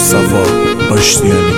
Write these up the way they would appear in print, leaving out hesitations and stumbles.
مصطفی آشتیانی.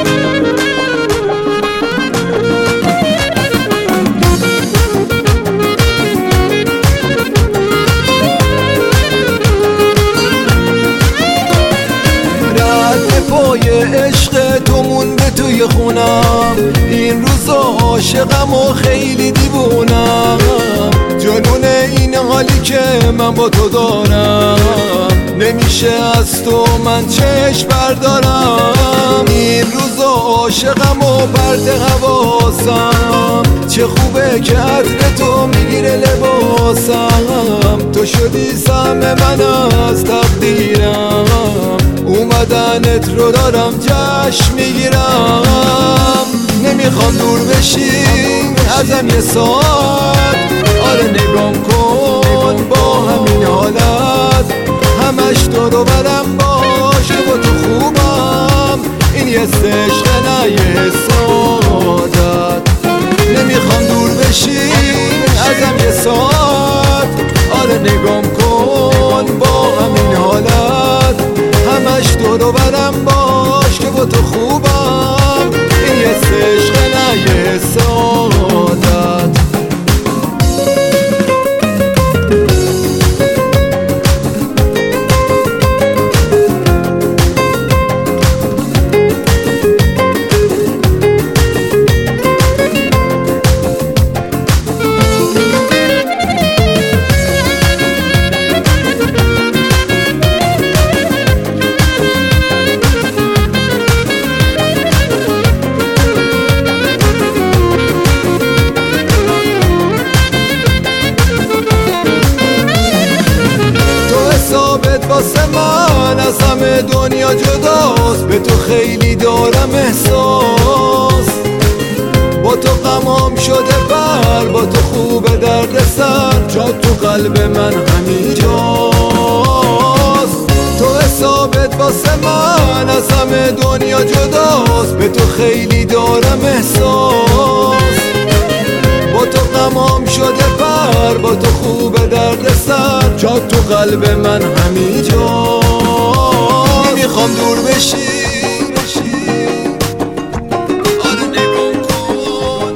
رد پای عشق تو مونده توی خونم، این روزا عاشقم و خیلی دیوونم. جنون این حالی که من با تو دارم، نمیشه از تو من چشم بردارم. این روزا عاشقم و پرت حواسم، چه خوبه که عطر تو میگیره لباسم. تو شدی سهم من از تقدیرم، اومدنت رو دارم جشن میگیرم. نمیخوام دور بشی ازم یه ساعت، آره نگام کن با همین حالت. همش دور و برم باش که با تو خوبم، این یه عشق نه یه حسادت. نمیخوام دور بشی ازم یه ساعت، آره نگام کن با همین حالت. همش دور و برم باش که با تو خوبم، این یه عشق نه یه حسادت. واسه من از همه دنیا جداست، به تو خیلی دارم احساس. با تو غمام شده بر، با تو خوبه درد سر، جا تو قلب من همین جاست. تو حسابت واسه من از همه دنیا جداست، به تو خیلی دارم احساس. با تو غمام شده پر، با تو خوبه درد سر، جا تو قلب من همین جا. نمیخوام دور بشی، آره نگام کن.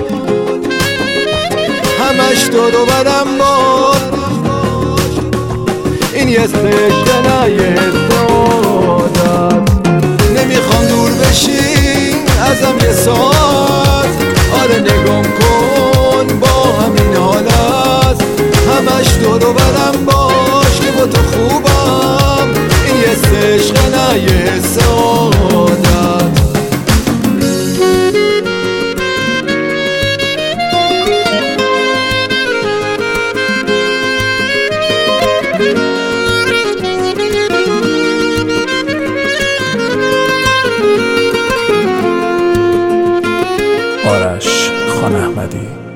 همش دور و برم باش، این یه عشق نه یه حسادت. نمیخوام دور بشی ازم یه ساعت، آره نگام کن با همین حالت. همش دور و برم باش که با تو خوبم، این یه عشق نه یه حسادت. آرش خان احمدی.